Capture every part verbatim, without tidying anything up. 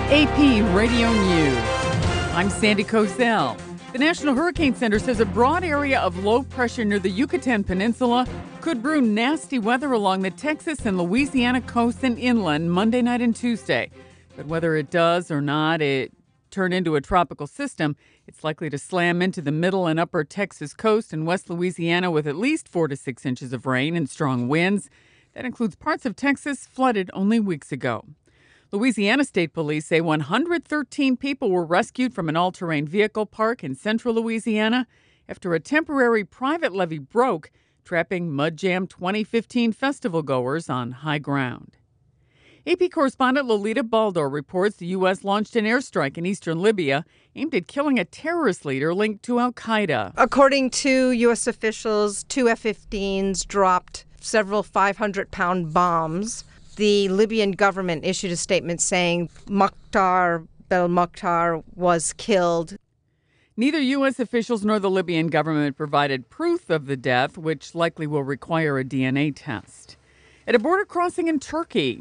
A P Radio News. I'm Sandy Kozel. The National Hurricane Center says a broad area of low pressure near the Yucatan Peninsula could brew nasty weather along the Texas and Louisiana coast and inland Monday night and Tuesday. But whether it does or not, it turn into a tropical system, it's likely to slam into the middle and upper Texas coast and West Louisiana with at least four to six inches of rain and strong winds. That includes parts of Texas flooded only weeks ago. Louisiana State Police say one hundred thirteen people were rescued from an all-terrain vehicle park in central Louisiana after a temporary private levee broke, trapping Mud Jam twenty fifteen festival goers on high ground. A P correspondent Lolita Baldo reports the U S launched an airstrike in eastern Libya aimed at killing a terrorist leader linked to al-Qaeda. According to U S officials, two F fifteens dropped several five hundred pound bombs. The Libyan government issued a statement saying Mukhtar Belmokhtar was killed. Neither U S officials nor the Libyan government provided proof of the death, which likely will require a D N A test. At a border crossing in Turkey,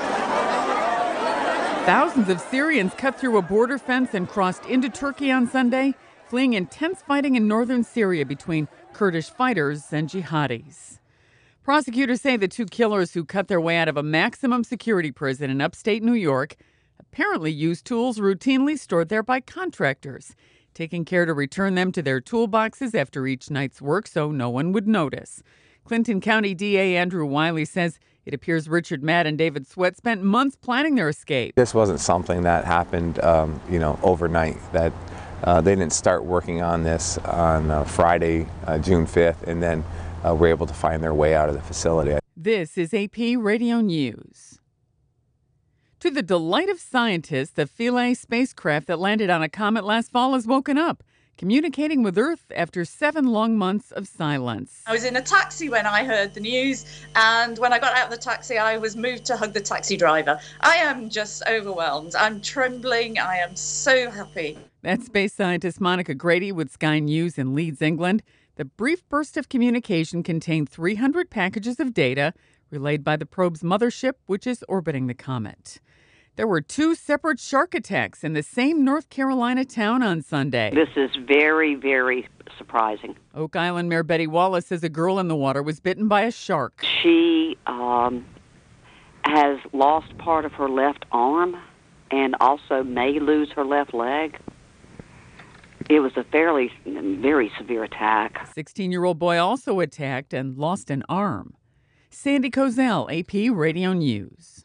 thousands of Syrians cut through a border fence and crossed into Turkey on Sunday, fleeing intense fighting in northern Syria between Kurdish fighters and jihadis. Prosecutors say the two killers who cut their way out of a maximum security prison in upstate New York apparently used tools routinely stored there by contractors, taking care to return them to their toolboxes after each night's work so no one would notice. Clinton County D A Andrew Wiley says it appears Richard Matt and David Sweat spent months planning their escape. This wasn't something that happened, um, you know, overnight. That uh, they didn't start working on this on uh, Friday, uh, June fifth, and then Uh, were able to find their way out of the facility. This is A P Radio News. To the delight of scientists, the Philae spacecraft that landed on a comet last fall has woken up, communicating with Earth after seven long months of silence. I was in a taxi when I heard the news, and when I got out of the taxi, I was moved to hug the taxi driver. I am just overwhelmed. I'm trembling. I am so happy. That's space scientist Monica Grady with Sky News in Leeds, England. The brief burst of communication contained three hundred packages of data relayed by the probe's mothership, which is orbiting the comet. There were two separate shark attacks in the same North Carolina town on Sunday. This is very, very surprising. Oak Island Mayor Betty Wallace says a girl in the water was bitten by a shark. She um, has lost part of her left arm and also may lose her left leg. It was a fairly, very severe attack. A sixteen-year-old boy also attacked and lost an arm. Sandy Kozel, A P Radio News.